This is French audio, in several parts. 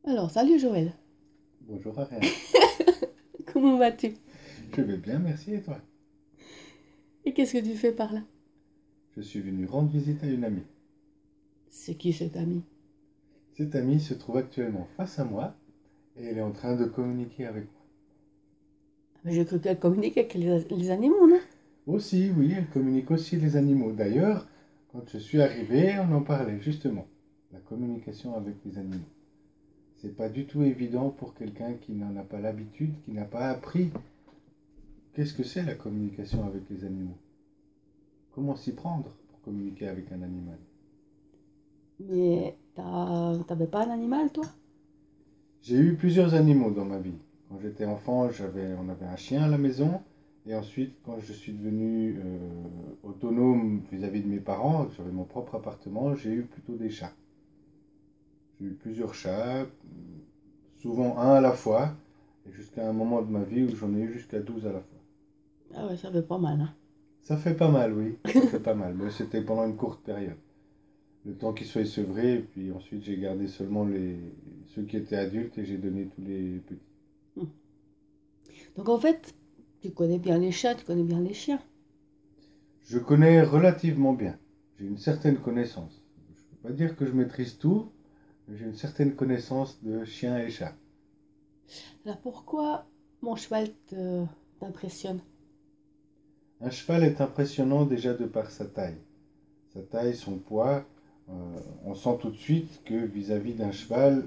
Alors, salut Joël, Bonjour Ariane. comment vas-tu? Je vais bien, merci et toi? Et qu'est-ce que tu fais par là? Je suis venu rendre visite à une amie. C'est qui cet ami? Cette amie se trouve actuellement face à moi et elle est en train de communiquer avec moi. J'ai cru qu'elle communique avec les animaux, non? Aussi, oui, elle communique aussi les animaux. D'ailleurs, quand je suis arrivé, on en parlait justement. La communication avec les animaux. C'est pas du tout évident pour quelqu'un qui n'en a pas l'habitude, qui n'a pas appris qu'est-ce que c'est la communication avec les animaux. Comment s'y prendre pour communiquer avec un animal. Mais t'avais pas un animal, toi? J'ai eu plusieurs animaux dans ma vie. Quand j'étais enfant, on avait un chien à la maison. Et ensuite, quand je suis devenu autonome vis-à-vis de mes parents, j'avais mon propre appartement, j'ai eu plutôt des chats. J'ai eu plusieurs chats, souvent un à la fois, et jusqu'à un moment de ma vie où j'en ai eu jusqu'à 12 à la fois. Ah ouais, ça fait pas mal, hein. Ça fait pas mal, oui, ça fait pas mal, mais c'était pendant une courte période. Le temps qu'ils soient sevrés, et puis ensuite j'ai gardé seulement ceux qui étaient adultes et j'ai donné tous les petits. Hmm. Donc en fait, tu connais bien les chats, tu connais bien les chiens. Je connais relativement bien. J'ai une certaine connaissance. Je ne peux pas dire que je maîtrise tout, mais j'ai une certaine connaissance de chiens et chats. Alors pourquoi mon cheval t'impressionne? Un cheval est impressionnant déjà de par sa taille. Sa taille, son poids, euh, on sent tout de suite que vis-à-vis d'un cheval,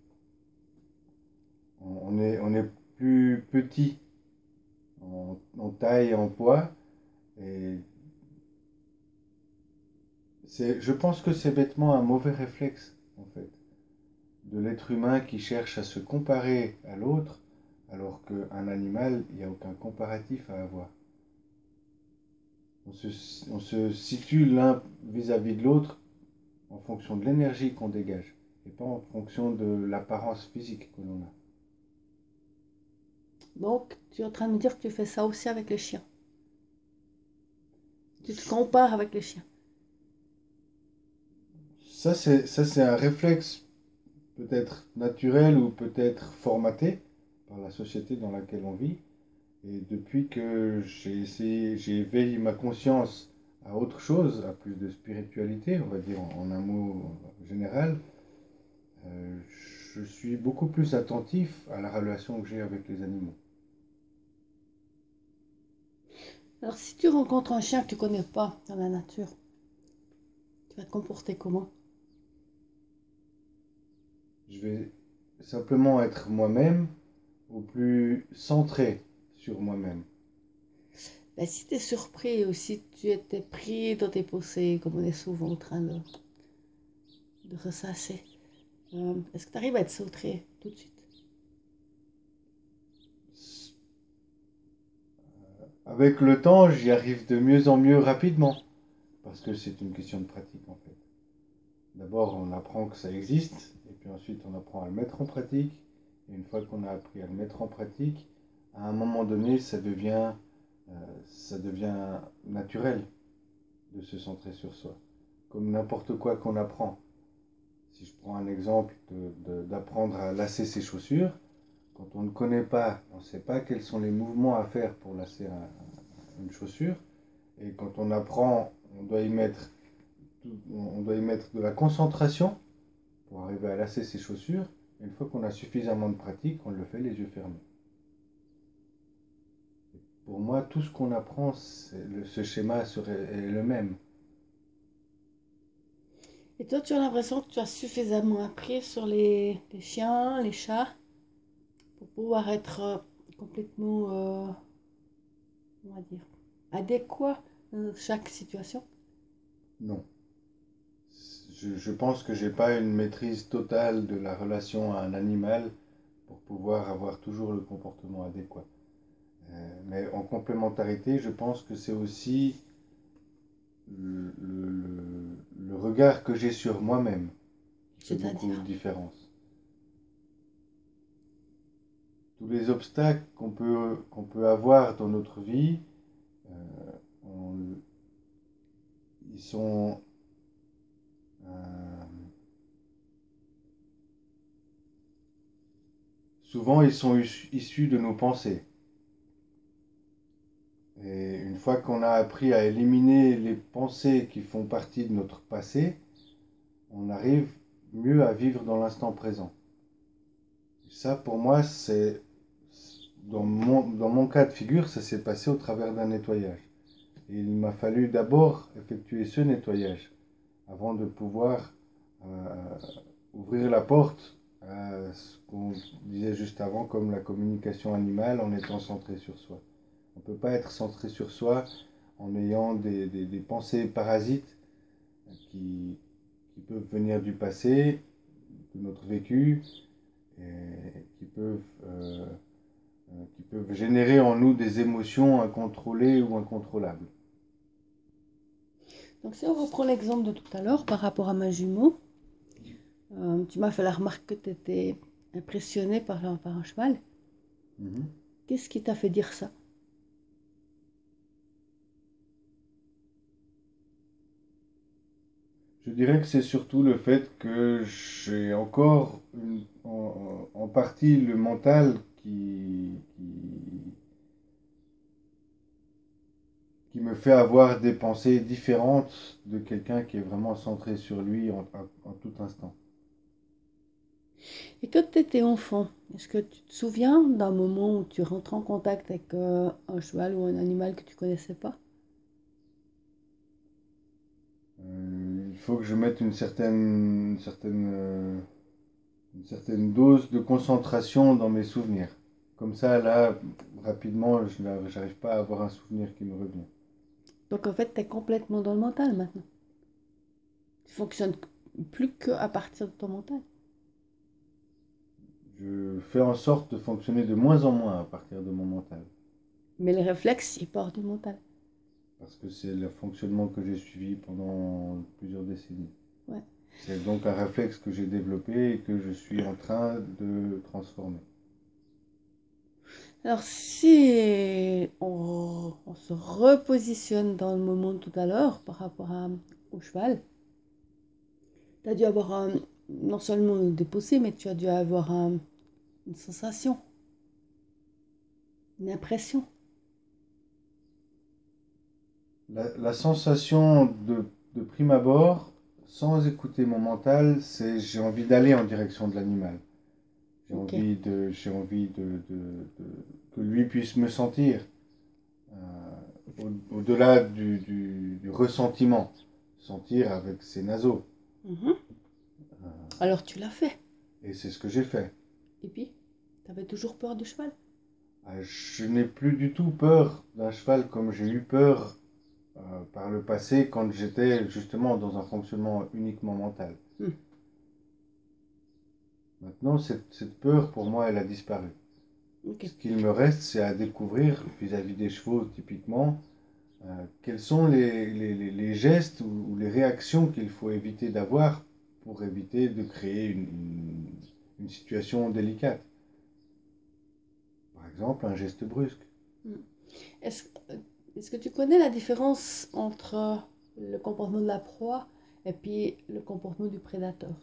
on est plus petit en taille et en poids. Et je pense que c'est bêtement un mauvais réflexe, en fait, de l'être humain qui cherche à se comparer à l'autre, alors qu'un animal, il n'y a aucun comparatif à avoir. On se situe l'un vis-à-vis de l'autre en fonction de l'énergie qu'on dégage, et pas en fonction de l'apparence physique que l'on a. Donc, tu es en train de me dire que tu fais ça aussi avec les chiens. Tu te compares avec les chiens. Ça, c'est un réflexe peut-être naturel ou peut-être formaté par la société dans laquelle on vit. Et depuis que j'ai éveillé ma conscience à autre chose, à plus de spiritualité, on va dire en un mot général, euh, je suis beaucoup plus attentif à la relation que j'ai avec les animaux. Alors si tu rencontres un chien que tu connais pas dans la nature, tu vas te comporter comment? Je vais simplement être moi-même ou plus centré sur moi-même. Ben, si tu es surpris ou si tu étais pris dans tes pensées, comme on est souvent en train de ressasser, est-ce que tu arrives à être sautré tout de suite? Avec le temps, j'y arrive de mieux en mieux rapidement, parce que c'est une question de pratique en fait. D'abord, on apprend que ça existe, et puis ensuite, on apprend à le mettre en pratique. Et une fois qu'on a appris à le mettre en pratique, à un moment donné, ça devient naturel de se centrer sur soi. Comme n'importe quoi qu'on apprend. Si je prends un exemple d'apprendre à lasser ses chaussures, quand on ne connaît pas, on ne sait pas quels sont les mouvements à faire pour lasser une chaussure. Et quand on apprend, on doit y mettre, on doit y mettre de la concentration pour arriver à lasser ses chaussures. Une fois qu'on a suffisamment de pratique, on le fait les yeux fermés. Pour moi, tout ce qu'on apprend, ce schéma est le même. Et toi, tu as l'impression que tu as suffisamment appris sur les chiens, les chats, pour pouvoir être complètement, on va dire, adéquat dans chaque situation? Non. Je pense que j'ai pas une maîtrise totale de la relation à un animal pour pouvoir avoir toujours le comportement adéquat. Mais en complémentarité, je pense que c'est aussi le regard que j'ai sur moi-même qui fait beaucoup de C'est-à-dire, différence. Tous les obstacles qu'on peut avoir dans notre vie, on- ils sont, euh, souvent ils sont issus de nos pensées. Et une fois qu'on a appris à éliminer les pensées qui font partie de notre passé, on arrive mieux à vivre dans l'instant présent. Ça, pour moi, dans mon cas de figure, ça s'est passé au travers d'un nettoyage. Et il m'a fallu d'abord effectuer ce nettoyage avant de pouvoir ouvrir la porte à ce qu'on disait juste avant, comme la communication animale en étant centré sur soi. On ne peut pas être centré sur soi en ayant des pensées parasites qui, qui peuvent venir du passé, de notre vécu, et qui peuvent générer en nous des émotions incontrôlées ou incontrôlables. Donc si on reprend l'exemple de tout à l'heure par rapport à ma jumeau, tu m'as fait la remarque que tu étais impressionné par un cheval. Mhm. Qu'est-ce qui t'a fait dire ça? Je dirais que c'est surtout le fait que j'ai encore en partie le mental qui me fait avoir des pensées différentes de quelqu'un qui est vraiment centré sur lui en tout instant. Et quand tu étais enfant, est-ce que tu te souviens d'un moment où tu rentres en contact avec un cheval ou un animal que tu connaissais pas? Il faut que je mette une certaine dose de concentration dans mes souvenirs. Comme ça, là, rapidement, je n'arrive pas à avoir un souvenir qui me revient. Donc en fait, tu es complètement dans le mental maintenant. Tu fonctionnes plus qu'à partir de ton mental. Je fais en sorte de fonctionner de moins en moins à partir de mon mental. Mais les réflexes, ils partent du mental. Parce que c'est le fonctionnement que j'ai suivi pendant plusieurs décennies. Ouais. C'est donc un réflexe que j'ai développé et que je suis en train de transformer. Alors si on se repositionne dans le moment de tout à l'heure par rapport au cheval, tu as dû avoir non seulement des poussées, mais tu as dû avoir une sensation, une impression. La sensation de prime abord, sans écouter mon mental, c'est j'ai envie d'aller en direction de l'animal. Ok. J'ai envie que lui puisse me sentir, au-delà du ressentiment, sentir avec ses naseaux. Mhm. Alors tu l'as fait. Et c'est ce que j'ai fait. Et puis, tu avais toujours peur du cheval. Je n'ai plus du tout peur d'un cheval comme j'ai eu peur par le passé quand j'étais justement dans un fonctionnement uniquement mental. Hmm. Maintenant, cette peur, pour moi, elle a disparu. Ok. Ce qu'il me reste, c'est à découvrir vis-à-vis des chevaux, typiquement, quels sont les gestes ou les réactions qu'il faut éviter d'avoir pour éviter de créer une situation délicate. Par exemple, un geste brusque. Hmm. Est-ce, est-ce que tu connais la différence entre le comportement de la proie et puis le comportement du prédateur?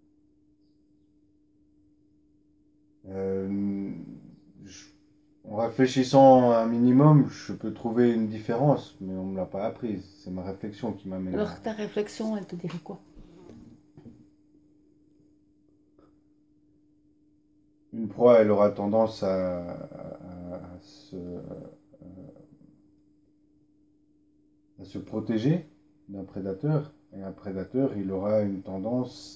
Euh, je- En réfléchissant un minimum, je peux trouver une différence, mais on ne me l'a pas apprise. C'est ma réflexion qui m'amène Alors à... que ta réflexion, elle te dirait quoi? Une proie, elle aura tendance à se protéger d'un prédateur, et un prédateur, il aura une tendance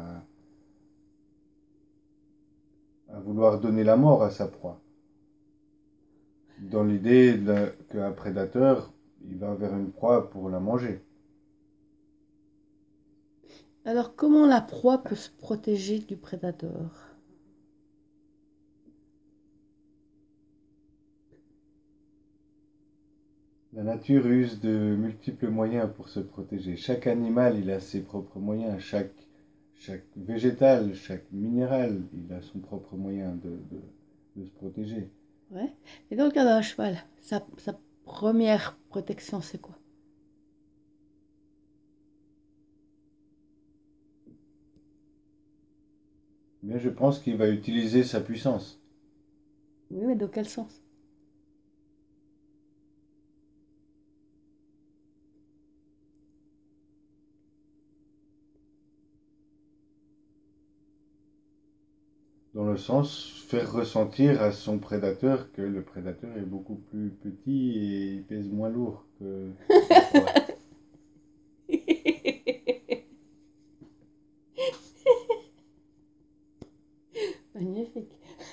à vouloir donner la mort à sa proie. Dans l'idée qu'un prédateur, il va vers une proie pour la manger. Alors comment la proie peut se protéger du prédateur? La nature use de multiples moyens pour se protéger. Chaque animal, il a ses propres moyens. Chaque végétal, chaque minéral, il a son propre moyen de se protéger. Ouais. Et dans le cas d'un cheval, sa première protection, c'est quoi? Mais je pense qu'il va utiliser sa puissance. Oui, mais dans quel sens? Dans le sens, faire ressentir à son prédateur que le prédateur est beaucoup plus petit et il pèse moins lourd que la proie. Magnifique.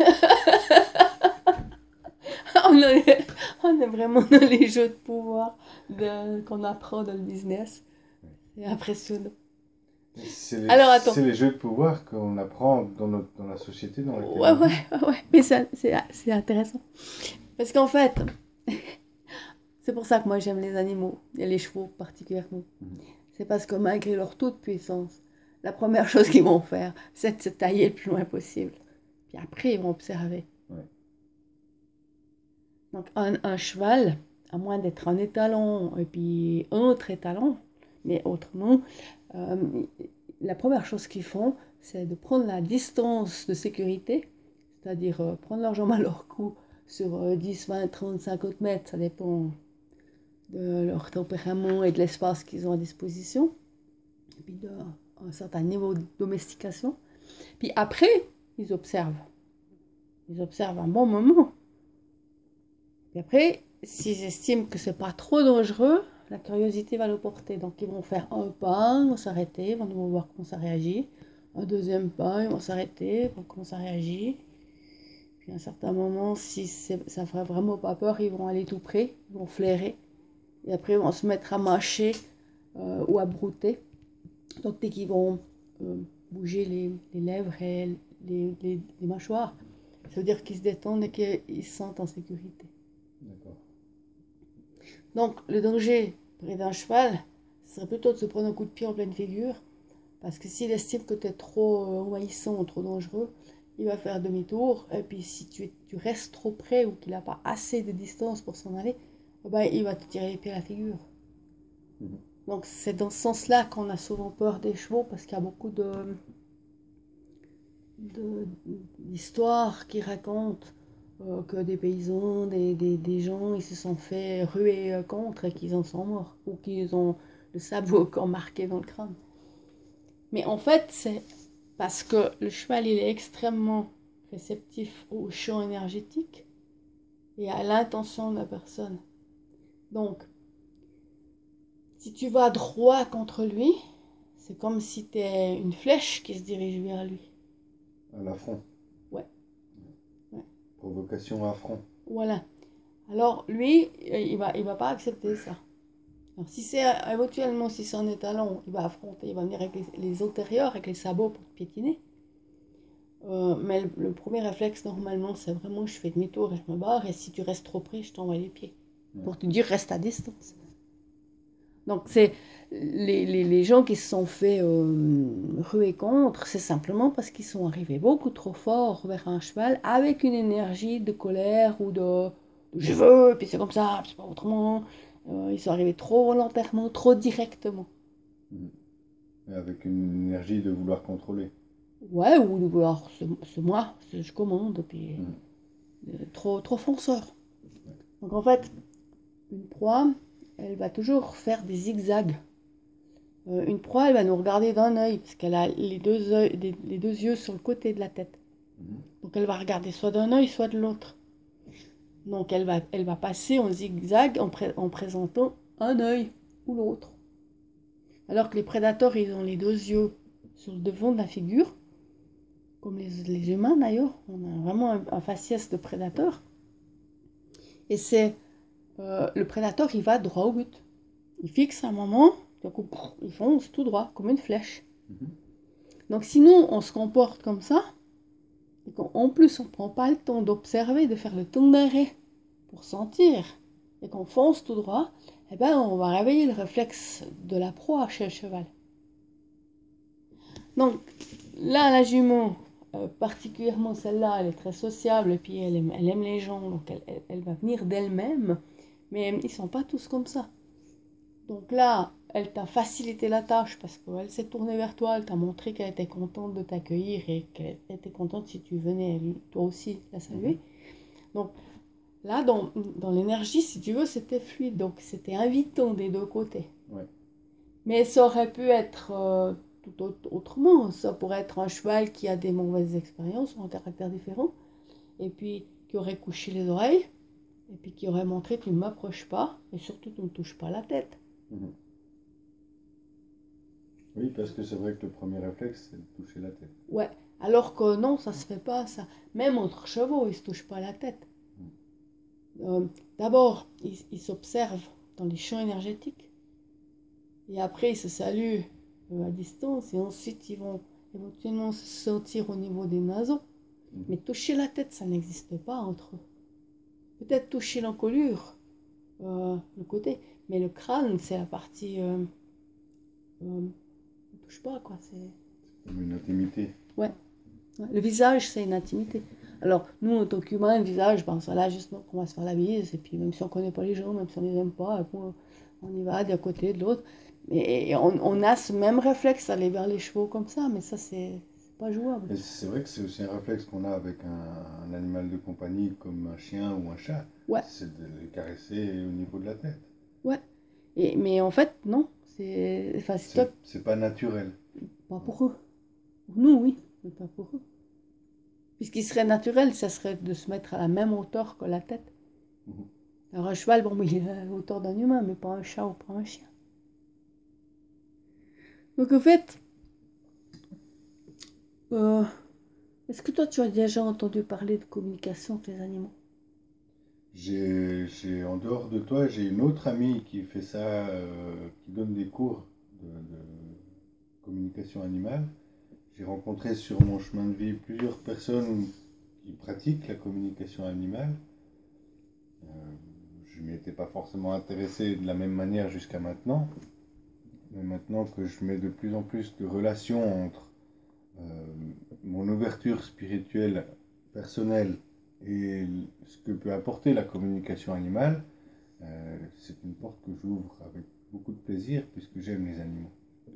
On est, on est vraiment dans les jeux de pouvoir qu'on apprend dans le business. C'est impressionnant. Alors attends. C'est les jeux de pouvoir qu'on apprend dans la société dans laquelle Ouais, on ouais, vit. ouais. Mais c'est intéressant. Parce qu'en fait, c'est pour ça que moi j'aime les animaux, et les chevaux particulièrement. Mhm. C'est parce que malgré leur toute puissance, la première chose qu'ils vont faire, c'est de se tailler le plus loin possible. Puis après, ils vont observer. Ouais. Donc un cheval, à moins d'être un étalon et puis autre étalon, mais autrement, euh, la première chose qu'ils font, c'est de prendre la distance de sécurité, c'est-à-dire prendre leur jambe à leur cou sur 10, 20, 30, 50 mètres, ça dépend de leur tempérament et de l'espace qu'ils ont à disposition, et puis d'un certain niveau de domestication. Puis après, ils observent. Ils observent un bon moment. Puis après, s'ils estiment que c'est pas trop dangereux, la curiosité va le porter. Donc ils vont faire un pas, ils vont s'arrêter, ils vont voir comment ça réagit. Un deuxième pas, ils vont s'arrêter, ils vont voir comment ça réagit. Puis à un certain moment, si ça ne ferait vraiment pas peur, ils vont aller tout près, ils vont flairer. Et après, ils vont se mettre à mâcher ou à brouter. Donc dès qu'ils vont bouger les lèvres et les mâchoires, ça veut dire qu'ils se détendent et qu'ils se sentent en sécurité. D'accord. Donc le danger près d'un cheval, ce serait plutôt de se prendre un coup de pied en pleine figure, parce que s'il estime que tu es trop envahissant ou trop dangereux, il va faire demi-tour, et puis si tu restes trop près ou qu'il n'a pas assez de distance pour s'en aller, ben, il va te tirer les pieds à la figure. Mhm. Donc c'est dans ce sens-là qu'on a souvent peur des chevaux, parce qu'il y a beaucoup d'histoires qui racontent que des paysans, des gens, ils se sont fait ruer contre et qu'ils en sont morts, ou qu'ils ont le sabot encore marqué dans le crâne. Mais en fait, c'est parce que le cheval, il est extrêmement réceptif au champ énergétique et à l'intention de la personne. Donc, si tu vas droit contre lui, c'est comme si tu es une flèche qui se dirige vers lui. À l'affront. Ouais, ouais. Provocation à front. Voilà. Alors, lui, il va pas accepter ça. Alors, si c'est éventuellement, si c'est un étalon, il va affronter, il va venir avec les antérieurs, avec les sabots pour piétiner. Mais le premier réflexe, normalement, c'est vraiment je fais demi-tour et je me barre. Et si tu restes trop près, je t'envoie les pieds. Ouais. Pour te dire, reste à distance. Donc, c'est les gens qui se sont fait ruer contre, c'est simplement parce qu'ils sont arrivés beaucoup trop fort vers un cheval avec une énergie de colère ou de je veux, puis c'est comme ça, puis c'est pas autrement. Ils sont arrivés trop volontairement, trop directement. Mhm. Et avec une énergie de vouloir contrôler. Ouais, ou de vouloir, c'est moi, je commande, puis Mhm. trop fonceur. Donc en fait, une proie, elle va toujours faire des zigzags. Une proie, elle va nous regarder d'un œil, parce qu'elle a les deux yeux sur le côté de la tête. Mhm. Donc elle va regarder soit d'un œil, soit de l'autre. Donc elle va passer en zigzag en présentant un œil ou l'autre. Alors que les prédateurs, ils ont les deux yeux sur le devant de la figure, comme les humains d'ailleurs. On a vraiment un faciès de prédateur. Et c'est le prédateur, il va droit au but. Il fixe un moment, d'un coup, il fonce tout droit, comme une flèche. Mhm. Donc si nous, on se comporte comme ça, et qu'en plus on ne prend pas le temps d'observer, de faire le temps d'arrêt pour sentir, et qu'on fonce tout droit, eh ben on va réveiller le réflexe de la proie chez le cheval. Donc là, la jument, particulièrement celle-là, elle est très sociable, et puis elle aime les gens, donc elle va venir d'elle-même, mais ils ne sont pas tous comme ça. Donc là, elle t'a facilité la tâche parce qu'elle s'est tournée vers toi, elle t'a montré qu'elle était contente de t'accueillir et qu'elle était contente si tu venais toi aussi la saluer. Donc là, dans l'énergie, si tu veux, c'était fluide, donc c'était invitant des deux côtés. Ouais. Mais ça aurait pu être tout autrement. Ça pourrait être un cheval qui a des mauvaises expériences, un caractère différent, et puis qui aurait couché les oreilles, et puis qui aurait montré tu ne m'approches pas, et surtout tu ne me touches pas la tête. Mhm. Oui, parce que c'est vrai que le premier réflexe, c'est de toucher la tête. Ouais, alors que non, ça se fait pas, ça. Même entre chevaux, ils se touchent pas la tête. D'abord, ils s'observent dans les champs énergétiques, et après ils se saluent à distance, et ensuite ils vont éventuellement se sentir au niveau des naseaux. Mais toucher la tête, ça n'existe pas entre eux. Peut-être toucher l'encolure, le côté, mais le crâne, c'est la partie. On touche pas, quoi. C'est Comme une intimité. ouais. Ouais. Le visage, c'est une intimité. Alors, nous, en tant qu'humains, le visage, ben, ça là, justement, qu'on va se faire la bise, et puis même si on connaît pas les gens, même si on les aime pas, on y va d'un côté, de l'autre. Mais on a ce même réflexe d'aller vers les chevaux comme ça, mais ça, c'est pas jouable. Et c'est vrai que c'est aussi un réflexe qu'on a avec un animal de compagnie comme un chien ou un chat. Ouais, C'est de les caresser au niveau de la tête. ouais. Mais en fait, non. Enfin, c'est toi, C'est pas naturel. pas pour eux. Pour nous, oui, mais pas pour eux. Puisqu'il serait naturel, ça serait de se mettre à la même hauteur que la tête. Mhm. Alors un cheval, bon, il est à la hauteur d'un humain, mais pas un chat ou pas un chien. Donc en fait, euh, est-ce que toi tu as déjà entendu parler de communication avec les animaux? En dehors de toi, j'ai une autre amie qui fait ça, qui donne des cours de communication animale. J'ai rencontré sur mon chemin de vie plusieurs personnes qui pratiquent la communication animale. Euh, je ne m'y étais pas forcément intéressé de la même manière jusqu'à maintenant, mais maintenant que je mets de plus en plus de relations entre euh, mon ouverture spirituelle personnelle et ce que peut apporter la communication animale, c'est une porte que j'ouvre avec beaucoup de plaisir puisque j'aime les animaux.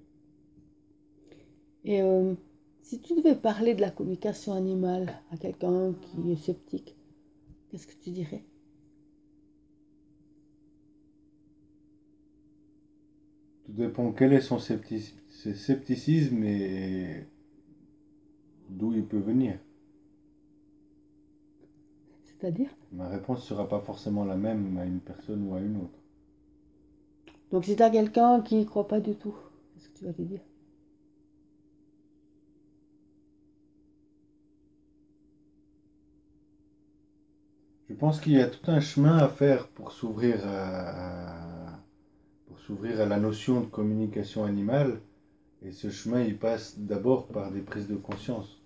Et si tu devais parler de la communication animale à quelqu'un qui est sceptique, qu'est-ce que tu dirais? Tout dépend quel est son scepticisme et d'où il peut venir. C'est-à-dire? Ma réponse ne sera pas forcément la même à une personne ou à une autre. Donc si tu as quelqu'un qui ne croit pas du tout, qu'est-ce que tu vas lui dire? Je pense qu'il y a tout un chemin à faire pour s'ouvrir à la notion de communication animale. Et ce chemin, il passe d'abord par des prises de conscience.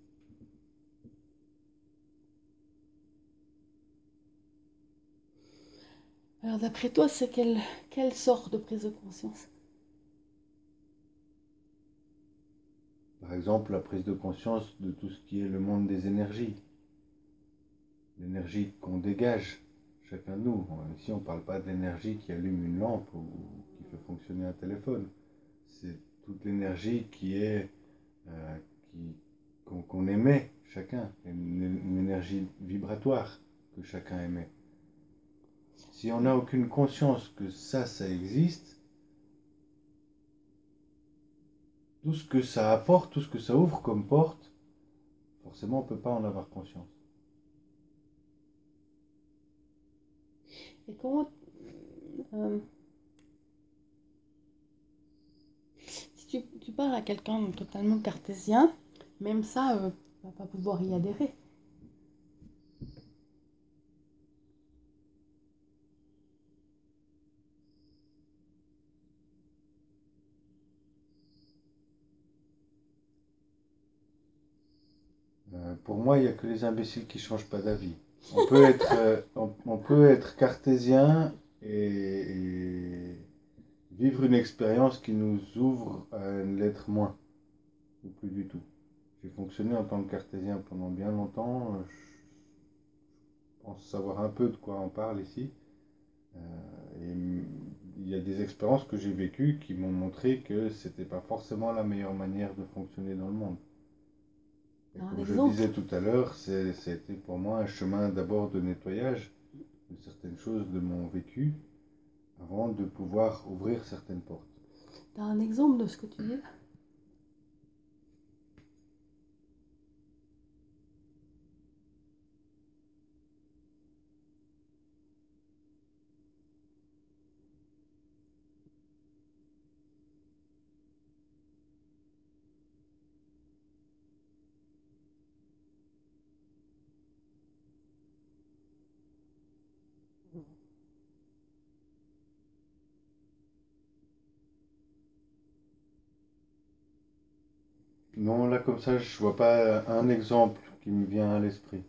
Alors d'après toi, c'est quelle sorte de prise de conscience? Par exemple, la prise de conscience de tout ce qui est le monde des énergies. L'énergie qu'on dégage, chacun de nous. Ici, on ne parle pas de l'énergie qui allume une lampe ou qui fait fonctionner un téléphone. C'est toute l'énergie qui est euh, qui, qu'on émet chacun, une énergie vibratoire que chacun émet. Si on n'a aucune conscience que ça existe, tout ce que ça apporte, tout ce que ça ouvre comme porte, forcément on ne peut pas en avoir conscience. Et comment euh, si tu parles à quelqu'un de totalement cartésien, même ça, va pas pouvoir y adhérer. Pour moi, il n'y a que les imbéciles qui ne changent pas d'avis. On peut être cartésien et vivre une expérience qui nous ouvre à une lettre moins, ou plus du tout. J'ai fonctionné en tant que cartésien pendant bien longtemps. Je pense savoir un peu de quoi on parle ici. Et il il y a des expériences que j'ai vécues qui m'ont montré que c'était pas forcément la meilleure manière de fonctionner dans le monde. Et Un comme je exemple. disais tout à l'heure, c'était pour moi un chemin d'abord de nettoyage de certaines choses de mon vécu avant de pouvoir ouvrir certaines portes. T'as un exemple de ce que tu dis là? Non, là comme ça, je vois pas un exemple qui me vient à l'esprit.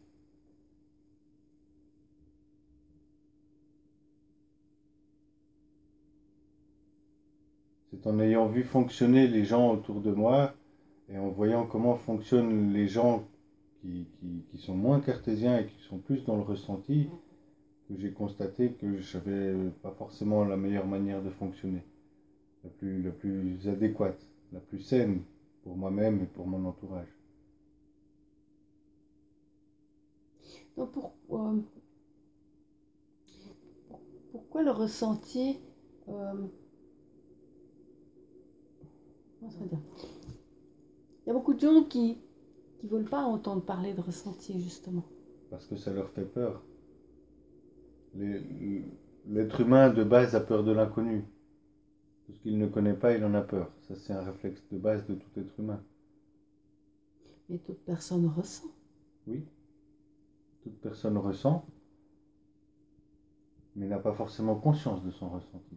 C'est en ayant vu fonctionner les gens autour de moi et en voyant comment fonctionnent les gens qui sont moins cartésiens et qui sont plus dans le ressenti que j'ai constaté que je n'avais pas forcément la meilleure manière de fonctionner, la plus adéquate, la plus saine pour moi-même et pour mon entourage. Donc pourquoi le ressenti, comment ça veut dire? Il y a beaucoup de gens qui veulent pas entendre parler de ressenti justement. Parce que ça leur fait peur. L'être humain de base a peur de l'inconnu. Tout ce qu'il ne connaît pas, il en a peur. Ça, c'est un réflexe de base de tout être humain. Mais toute personne ressent. Oui, toute personne ressent, mais n'a pas forcément conscience de son ressenti.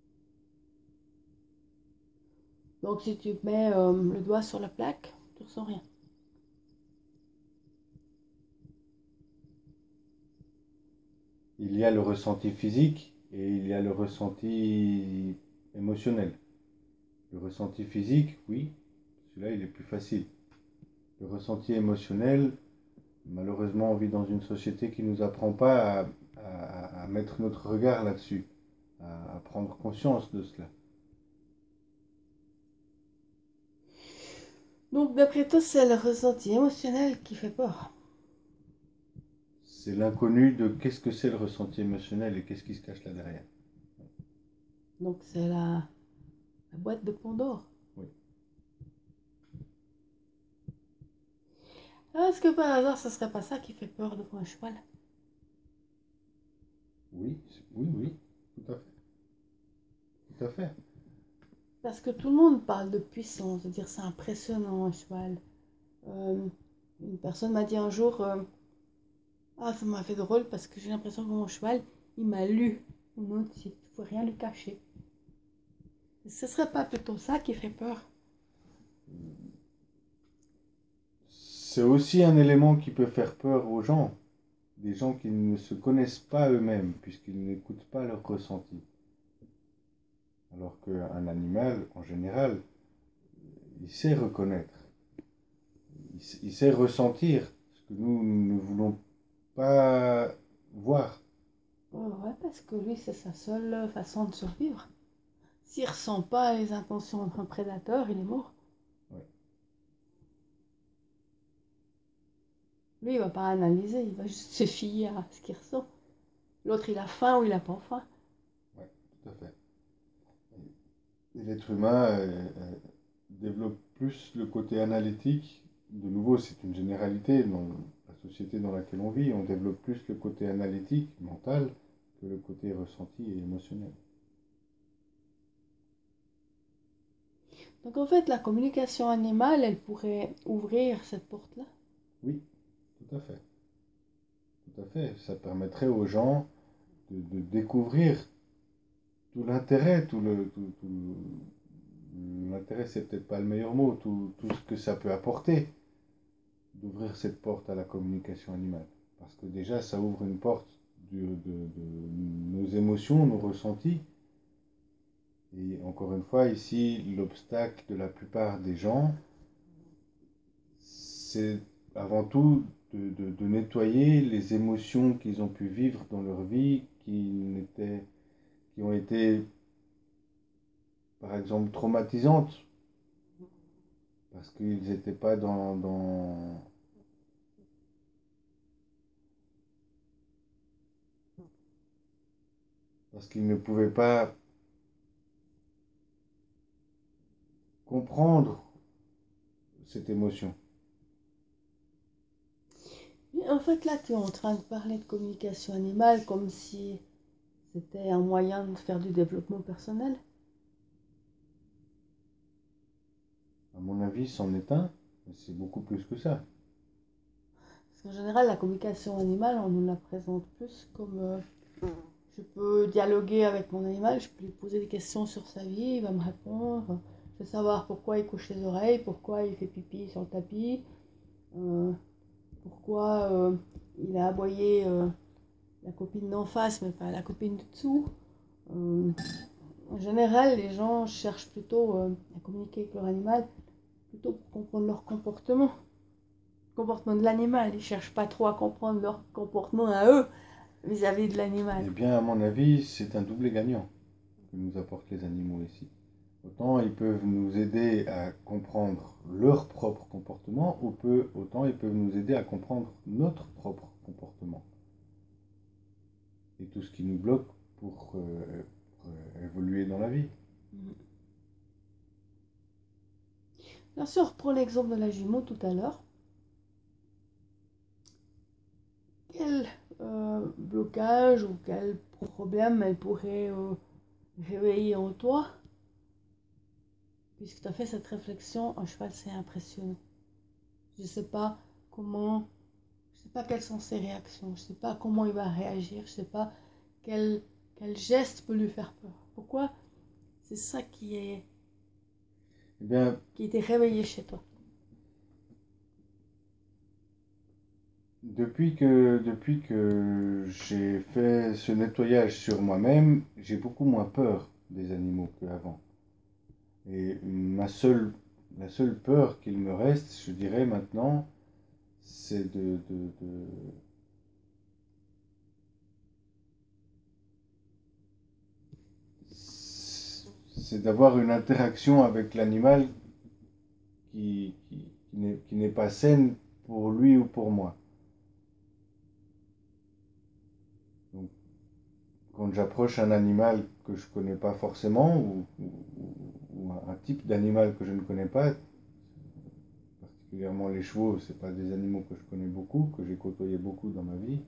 Donc si tu mets le doigt sur la plaque, tu ressens rien. Il y a le ressenti physique et il y a le ressenti émotionnel. Le ressenti physique, oui, celui-là, il est plus facile. Le ressenti émotionnel, malheureusement, on vit dans une société qui ne nous apprend pas à mettre notre regard là-dessus, à prendre conscience de cela. Donc d'après toi, c'est le ressenti émotionnel qui fait peur. C'est l'inconnu de qu'est-ce que c'est le ressenti émotionnel et qu'est-ce qui se cache là derrière. Donc c'est la boîte de Pandore. Oui, Ah, est-ce que par hasard, ce serait pas ça qui fait peur devant un cheval? oui, oui, oui, tout à fait. Tout à fait. Parce que tout le monde parle de puissance, de dire c'est impressionnant un cheval. Euh, une personne m'a dit un jour, ah ça m'a fait drôle parce que j'ai l'impression que mon cheval, il m'a lu mon entier. Il ne faut rien lui cacher. Ce serait pas plutôt ça qui fait peur? C'est aussi un élément qui peut faire peur aux gens, des gens qui ne se connaissent pas eux-mêmes, puisqu'ils n'écoutent pas leur ressenti. Alors qu'un animal, en général, il sait reconnaître, il sait ressentir ce que nous ne voulons pas voir. Ouais, parce que lui, c'est sa seule façon de survivre. S'il ressent pas les intentions d'un prédateur, il est mort. Ouais, Lui, il va pas analyser, il va juste se fier à ce qu'il ressent. L'autre, il a faim ou il a pas faim. ouais, tout à fait. Et l'être humain développe plus le côté analytique. De nouveau, c'est une généralité dans la société dans laquelle on vit. On développe plus le côté analytique, mental, que le côté ressenti et émotionnel. Donc en fait, la communication animale, elle pourrait ouvrir cette porte-là. Oui, tout à fait. Tout à fait. Ça permettrait aux gens de découvrir tout l'intérêt, l'intérêt, c'est peut-être pas le meilleur mot, tout ce que ça peut apporter d'ouvrir cette porte à la communication animale. Parce que déjà, ça ouvre une porte de nos émotions, nos ressentis. Et encore une fois, ici, l'obstacle de la plupart des gens, c'est avant tout de nettoyer les émotions qu'ils ont pu vivre dans leur vie, qui ont été par exemple, traumatisantes, parce qu'ils n'étaient pas parce qu'ils ne pouvaient pas comprendre cette émotion. Mais en fait, là, tu es en train de parler de communication animale comme si c'était un moyen de faire du développement personnel. À mon avis, c'en est un, mais c'est beaucoup plus que ça. Parce qu'en général, la communication animale, on nous la présente plus comme je peux dialoguer avec mon animal, je peux lui poser des questions sur sa vie, il va me répondre. Je veux savoir pourquoi il couche les oreilles, pourquoi il fait pipi sur le tapis, euh, pourquoi il a aboyé la copine d'en face, mais pas la copine du dessous. Euh, En général, les gens cherchent plutôt à communiquer avec leur animal, plutôt pour comprendre leur comportement. Le comportement de l'animal. Ils ne cherchent pas trop à comprendre leur comportement à eux vis-à-vis de l'animal. Eh bien, à mon avis, c'est un double gagnant que nous apportent les animaux ici. Autant ils peuvent nous aider à comprendre leur propre comportement, autant ils peuvent nous aider à comprendre notre propre comportement. Et tout ce qui nous bloque pour évoluer dans la vie. Bien sûr, pour l'exemple de la jument tout à l'heure, quel blocage ou quel problème elle pourrait réveiller en toi, puisque tu as fait cette réflexion, un cheval c'est impressionnant. Je ne sais pas comment, je ne sais pas quelles sont ses réactions, je ne sais pas comment il va réagir, je ne sais pas quel, quel geste peut lui faire peur. Pourquoi? C'est ça Eh bien, qui était réveillé chez toi. depuis que j'ai fait ce nettoyage sur moi-même, j'ai beaucoup moins peur des animaux qu'avant. Et la seule peur qu'il me reste, je dirais maintenant, c'est c'est d'avoir une interaction avec l'animal qui n'est pas saine pour lui ou pour moi. Donc, quand j'approche un animal que je ne connais pas forcément, ou un type d'animal que je ne connais pas, particulièrement les chevaux, ce pas des animaux que je connais beaucoup, que j'ai côtoyé beaucoup dans ma vie,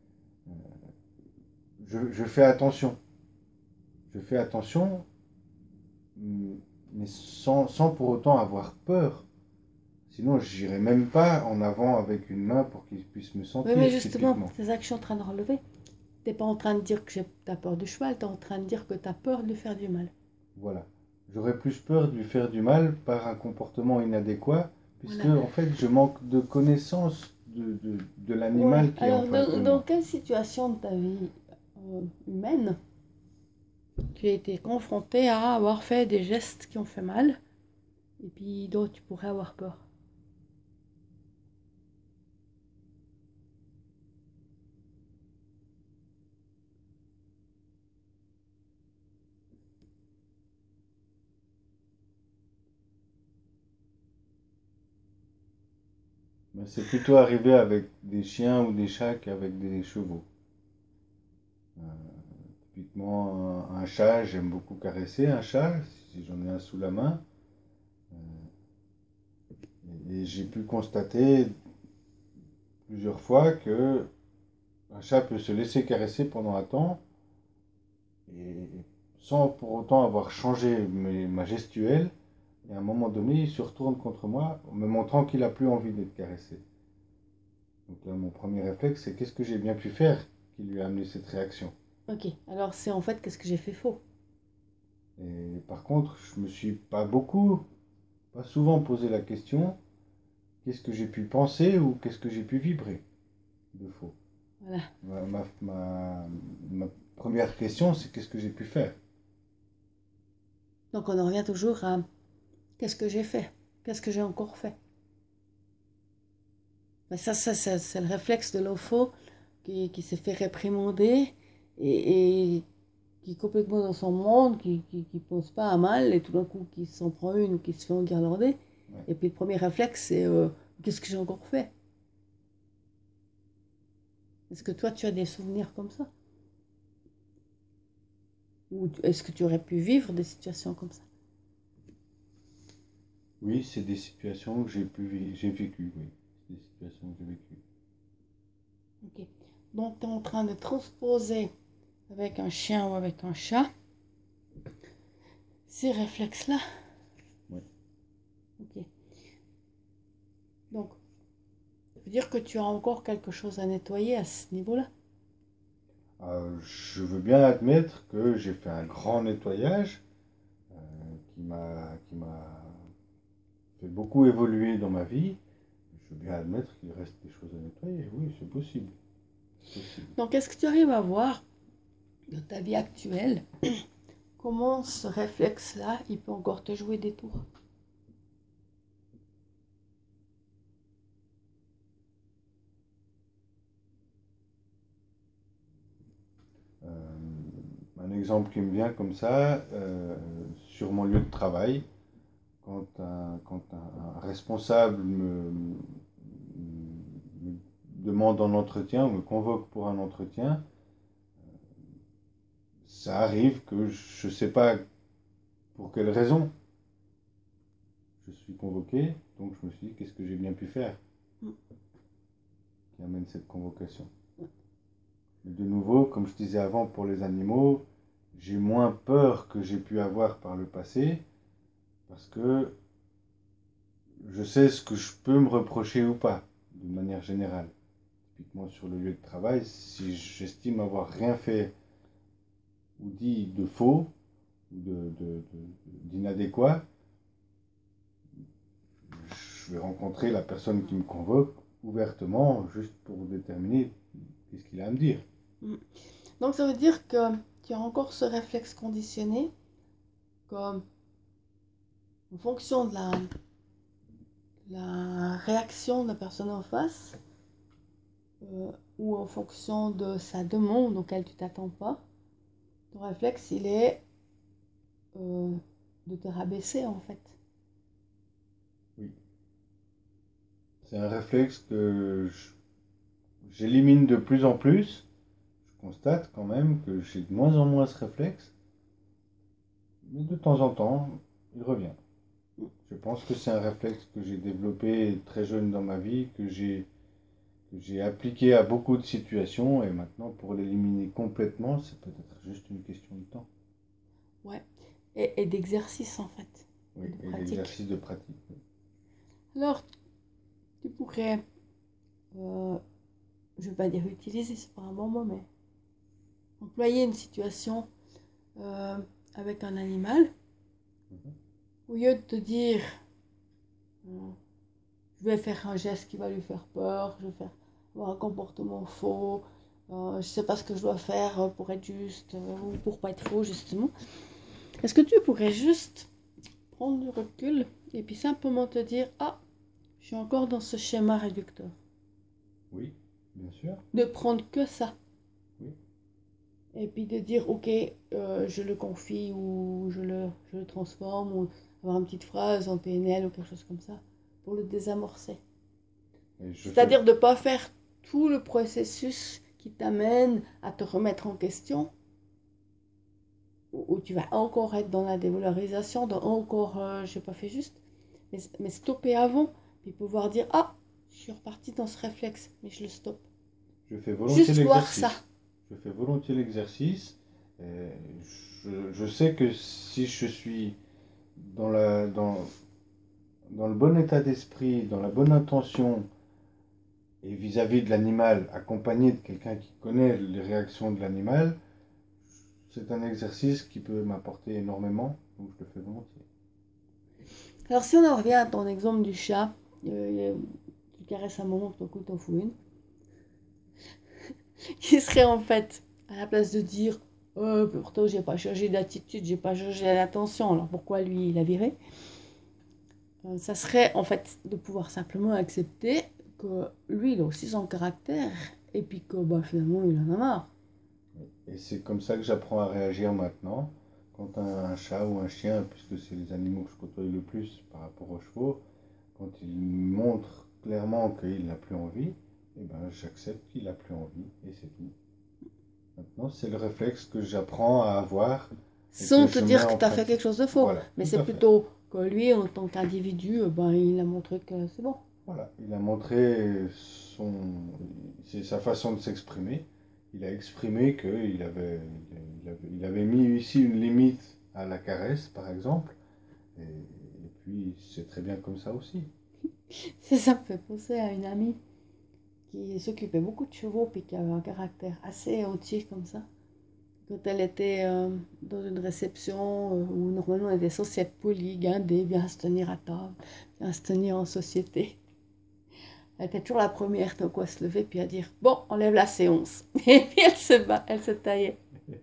je fais attention. Je fais attention, mais sans pour autant avoir peur. Sinon, je n'irai même pas en avant avec une main pour qu'il puisse me Oui, mais sentir, justement, typiquement. c'est ça que je suis en train de relever. T'es pas en train de dire que tu as peur du cheval, tu es en train de dire que tu as peur de lui faire du mal. Voilà. J'aurais plus peur de lui faire du mal par un comportement inadéquat, puisque Voilà. en fait, je manque de connaissance de Ouais. l'animal qui est en Alors, face de dans moi. quelle situation de ta vie humaine tu as été confronté à avoir fait des gestes qui ont fait mal et puis dont tu pourrais avoir peur? Mais c'est plutôt arrivé avec des chiens ou des chats qu'avec des chevaux. Euh, Typiquement, un chat, j'aime beaucoup caresser un chat, si j'en ai un sous la main. Et j'ai pu constater plusieurs fois que un chat peut se laisser caresser pendant un temps et sans pour autant avoir changé ma gestuelle. Et à un moment donné, il se retourne contre moi en me montrant qu'il n'a plus envie d'être caressé. Donc là, mon premier réflexe, c'est qu'est-ce que j'ai bien pu faire qui lui a amené cette réaction. Ok, alors c'est en fait qu'est-ce que j'ai fait faux? Et par contre, je me suis pas souvent posé la question, qu'est-ce que j'ai pu penser ou qu'est-ce que j'ai pu vibrer de faux. Voilà. Ma première question, c'est qu'est-ce que j'ai pu faire. Donc on en revient toujours à qu'est-ce que j'ai fait? Qu'est-ce que j'ai encore fait? Ben c'est le réflexe de l'enfant qui s'est fait réprimander et qui est complètement dans son monde, qui pense pas à mal, et tout d'un coup qui s'en prend une ou qui se fait enguirlander. Ouais. Et puis le premier réflexe, c'est qu'est-ce que j'ai encore fait? Est-ce que toi, tu as des souvenirs comme ça? Ou est-ce que tu aurais pu vivre des situations comme ça? Oui, c'est des situations que j'ai vécues, oui. C'est des situations que j'ai vécues. Ok. Donc, tu es en train de transposer avec un chien ou avec un chat ces réflexes-là. Ouais. Ok. Donc, ça veut dire que tu as encore quelque chose à nettoyer à ce niveau-là. Je veux bien admettre que j'ai fait un grand nettoyage qui m'a fait beaucoup évoluer dans ma vie. Je veux bien admettre qu'il reste des choses à nettoyer. Oui, c'est possible. C'est possible. Donc, est-ce que tu arrives à voir de ta vie actuelle comment ce réflexe-là, il peut encore te jouer des tours? Un exemple qui me vient comme ça, sur mon lieu de travail, quand un responsable me demande un entretien ou me convoque pour un entretien, ça arrive que je ne sais pas pour quelle raison je suis convoqué, donc je me suis dit qu'est-ce que j'ai bien pu faire qui amène cette convocation. Mais de nouveau, comme je disais avant pour les animaux, j'ai moins peur que j'ai pu avoir par le passé parce que je sais ce que je peux me reprocher ou pas, d'une manière générale. Typiquement sur le lieu de travail, si j'estime avoir rien fait ou dit de faux ou d'inadéquat, je vais rencontrer la personne qui me convoque ouvertement, juste pour déterminer qu'est-ce qu'il a à me dire. Donc, ça veut dire que tu as encore ce réflexe conditionné, comme en fonction de la réaction de la personne en face, ou en fonction de sa demande auquel tu t'attends pas, ton réflexe, il est de te rabaisser en fait. Oui. C'est un réflexe que j'élimine de plus en plus. Je constate quand même que j'ai de moins en moins ce réflexe, mais de temps en temps, il revient. Je pense que c'est un réflexe que j'ai développé très jeune dans ma vie, que j'ai appliqué à beaucoup de situations, et maintenant pour l'éliminer complètement, c'est peut-être juste une question de temps. Ouais. Et d'exercice en fait, Oui, de et pratique. d'exercice de pratique. Oui. Alors, tu pourrais, je ne vais pas dire utiliser, c'est pas un bon mot, mais employer une situation euh, avec un animal, au lieu de te dire, je vais faire un geste qui va lui faire peur, je vais faire avoir un comportement faux, je ne sais pas ce que je dois faire pour être juste ou pour pas être faux justement. Est-ce que tu pourrais juste prendre du recul et puis simplement te dire, ah, je suis encore dans ce schéma réducteur. Oui, bien sûr. De prendre que ça. Oui. Et puis de dire, ok, je le confie ou je le transforme ou avoir une petite phrase en PNL ou quelque chose comme ça pour le désamorcer. Et je fais, C'est-à-dire de ne pas faire tout le processus qui t'amène à te remettre en question, où tu vas encore être dans la dévalorisation, dans encore, je n'ai pas fait juste, mais stopper avant, puis pouvoir dire, ah, je suis reparti dans ce réflexe, mais je le stoppe. je fais volontiers Juste voir ça. l'exercice. Je fais volontiers l'exercice. Et je sais que si je suis dans le bon état d'esprit, dans la bonne intention, et vis-à-vis de l'animal, accompagné de quelqu'un qui connaît les réactions de l'animal, c'est un exercice qui peut m'apporter énormément, donc je le fais volontiers. Alors si on en revient à ton exemple du chat, tu caresses un moment, tout d'un coup t'en fous une, qui serait en fait, à la place de dire pourtant j'ai pas changé d'attitude, j'ai pas changé d'attention, alors pourquoi lui il a viré, ça serait en fait de pouvoir simplement accepter que lui il a aussi son caractère et puis que bah, finalement il en a marre. Et c'est comme ça que j'apprends à réagir maintenant. Quand un chat ou un chien, puisque c'est les animaux que je côtoie le plus par rapport aux chevaux, quand il montre clairement qu'il n'a plus envie, eh ben, j'accepte qu'il n'a plus envie et c'est tout. Maintenant, c'est le réflexe que j'apprends à avoir et que Sans te je mets dire que en tu as fait quelque pratique. chose de faux. Voilà, Mais tout c'est à fait. plutôt que lui, en tant qu'individu, ben, il a montré que c'est bon. Voilà, il a montré c'est sa façon de s'exprimer. Il a exprimé il avait mis ici une limite à la caresse, par exemple. Et puis, c'est très bien comme ça aussi. Ça me fait penser à une amie qui s'occupait beaucoup de chevaux puis qui avait un caractère assez entier comme ça. Quand elle était dans une réception où normalement on était censé être poli, guindé, bien se tenir à table, bien se tenir en société. Elle était toujours la première donc à se lever puis à dire bon, on lève la séance. Et puis elle se taillait.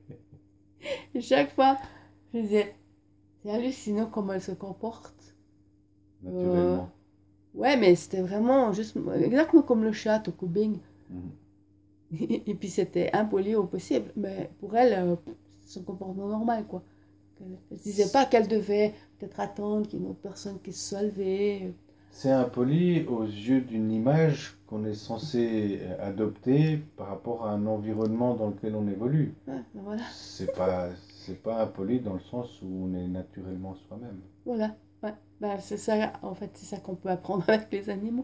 Et chaque fois, je disais c'est hallucinant comment elle se comporte. Euh, Naturellement. ouais, mais c'était vraiment juste exactement comme le chat au Kubing. Mhm. Et puis c'était impoli au possible, mais pour elle, c'est son comportement normal, quoi. Elle ne se disait pas qu'elle devait peut-être attendre qu'il y ait une autre personne qui se soit levée. C'est impoli aux yeux d'une image qu'on est censé adopter par rapport à un environnement dans lequel on évolue. Ouais, ben voilà, C'est pas impoli dans le sens où on est naturellement soi-même. voilà. Ouais. Ben, c'est ça, en fait, c'est ça qu'on peut apprendre avec les animaux.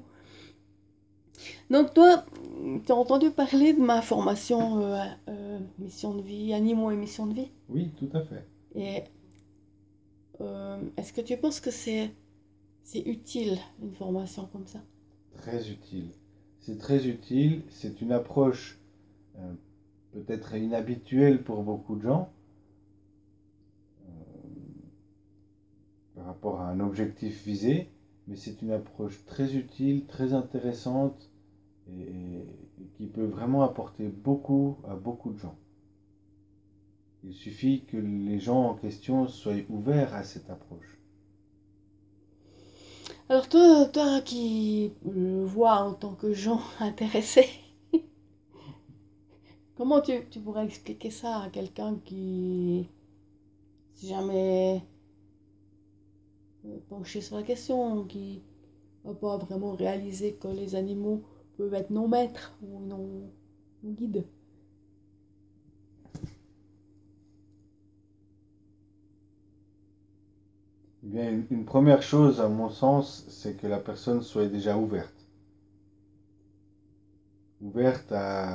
Donc toi, tu as entendu parler de ma formation mission de vie, animaux et mission de vie. Oui, tout à fait. Et est-ce que tu penses que c'est utile, une formation comme ça? Très utile. C'est très utile. C'est une approche euh, peut-être inhabituelle pour beaucoup de gens par rapport à un objectif visé, mais c'est une approche très utile, très intéressante et qui peut vraiment apporter beaucoup à beaucoup de gens. Il suffit que les gens en question soient ouverts à cette approche. Alors toi qui le vois en tant que gens intéressés, comment tu pourrais expliquer ça à quelqu'un qui, si jamais penché sur la question, qui n'a pas vraiment réalisé que les animaux peuvent être nos maîtres ou nos guides? Eh bien, une première chose, à mon sens, c'est que la personne soit déjà ouverte. Ouverte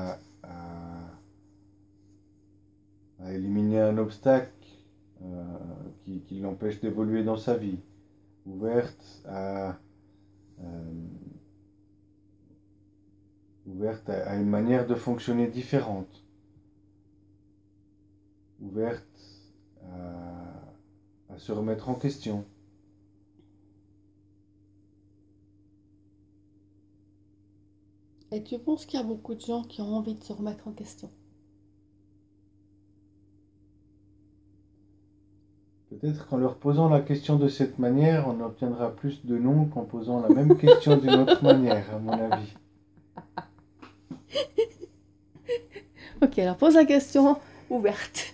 à éliminer un obstacle euh, qui l'empêche d'évoluer dans sa vie. Ouverte euh, à une manière de fonctionner différente. Ouverte à se remettre en question. Et tu penses qu'il y a beaucoup de gens qui ont envie de se remettre en question? Peut-être qu'en leur posant la question de cette manière, on obtiendra plus de non qu'en posant la même question d'une autre manière, à mon avis. Ok, alors pose la question ouverte.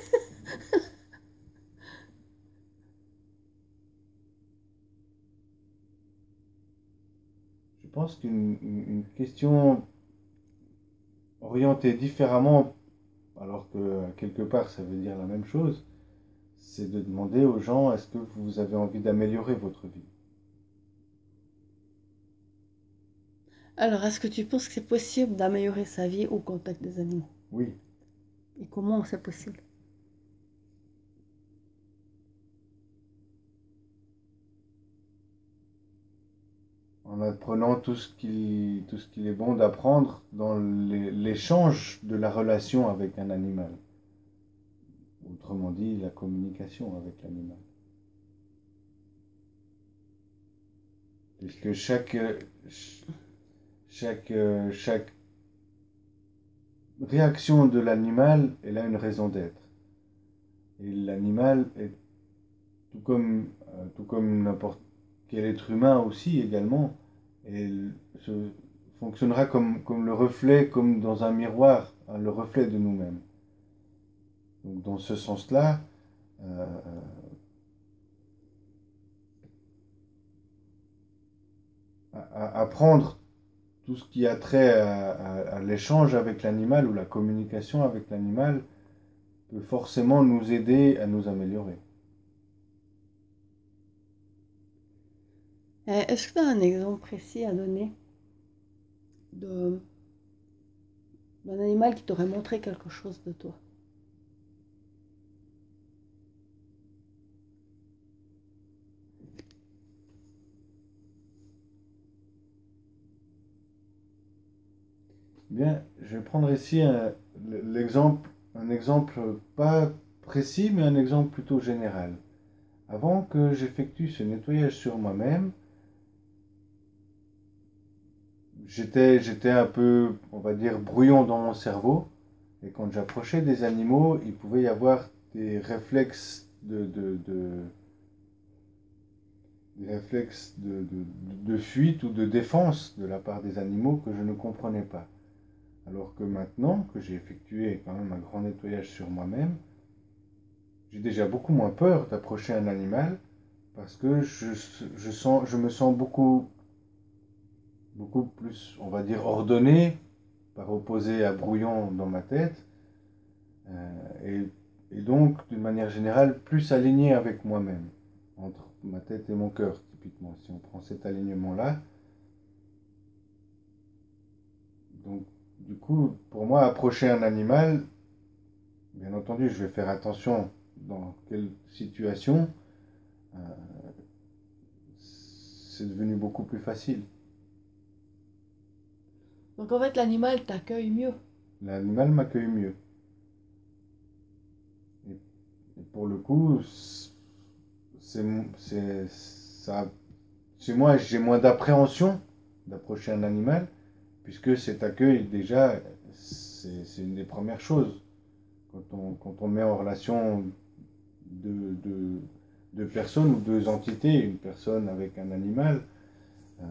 Je pense qu'une question orientée différemment, alors que quelque part ça veut dire la même chose, c'est de demander aux gens est-ce que vous avez envie d'améliorer votre vie? Alors, est-ce que tu penses que c'est possible d'améliorer sa vie au contact des animaux? Oui, Et comment c'est possible? en apprenant tout ce qu'il est bon d'apprendre dans l'échange de la relation avec un animal. Autrement dit, la communication avec l'animal. Puisque chaque réaction de l'animal, elle a une raison d'être. Et l'animal, est, tout comme n'importe quel être humain aussi également, elle fonctionnera comme le reflet, comme dans un miroir, hein, le reflet de nous-mêmes. Donc dans ce sens-là, euh, apprendre tout ce qui a trait à l'échange avec l'animal ou la communication avec l'animal peut forcément nous aider à nous améliorer. Est-ce que tu as un exemple précis à donner de, d'un animal qui t'aurait montré quelque chose de toi? Bien, je vais prendre ici un exemple pas précis, mais un exemple plutôt général. Avant que j'effectue ce nettoyage sur moi-même, j'étais un peu, on va dire, brouillon dans mon cerveau. Et quand j'approchais des animaux, il pouvait y avoir des réflexes de fuite ou de défense de la part des animaux que je ne comprenais pas. Alors que maintenant que j'ai effectué quand même un grand nettoyage sur moi-même, j'ai déjà beaucoup moins peur d'approcher un animal parce que je me sens beaucoup plus, on va dire, ordonné par opposé à brouillon dans ma tête et donc d'une manière générale plus aligné avec moi-même, entre ma tête et mon cœur typiquement, si on prend cet alignement-là. Donc du coup, pour moi, approcher un animal, bien entendu, je vais faire attention dans quelle situation, euh, c'est devenu beaucoup plus facile. Donc en fait, l'animal t'accueille mieux. L'animal m'accueille mieux. Et, et pour le coup, ça, chez moi, j'ai moins d'appréhension d'approcher un animal, puisque cet accueil, déjà, c'est une des premières choses. Quand on met en relation deux, deux, deux personnes ou deux entités, une personne avec un animal, euh,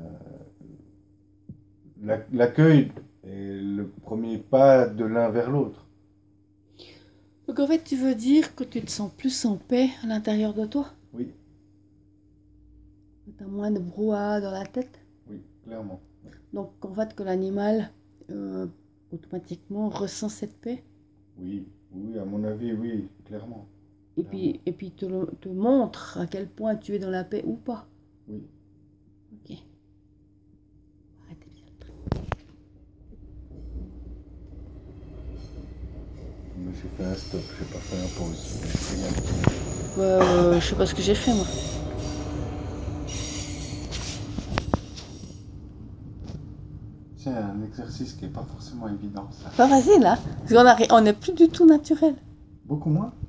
l'accueil est le premier pas de l'un vers l'autre. Donc en fait, tu veux dire que tu te sens plus en paix à l'intérieur de toi? Oui, Tu as moins de brouhaha dans la tête? oui, clairement. Donc en fait, que l'animal euh, automatiquement ressent cette paix Oui, oui, à mon avis, oui, clairement. Clairement. et puis te montre à quel point tu es dans la paix ou pas. Oui. Ok. Arrêtez bien le truc. Mais j'ai fait un stop, j'ai pas fait un pause. Je sais pas ce que j'ai fait moi. C'est un exercice qui est pas forcément évident, ça. Pas facile, hein? Parce qu'on n'est plus du tout naturel. Beaucoup moins.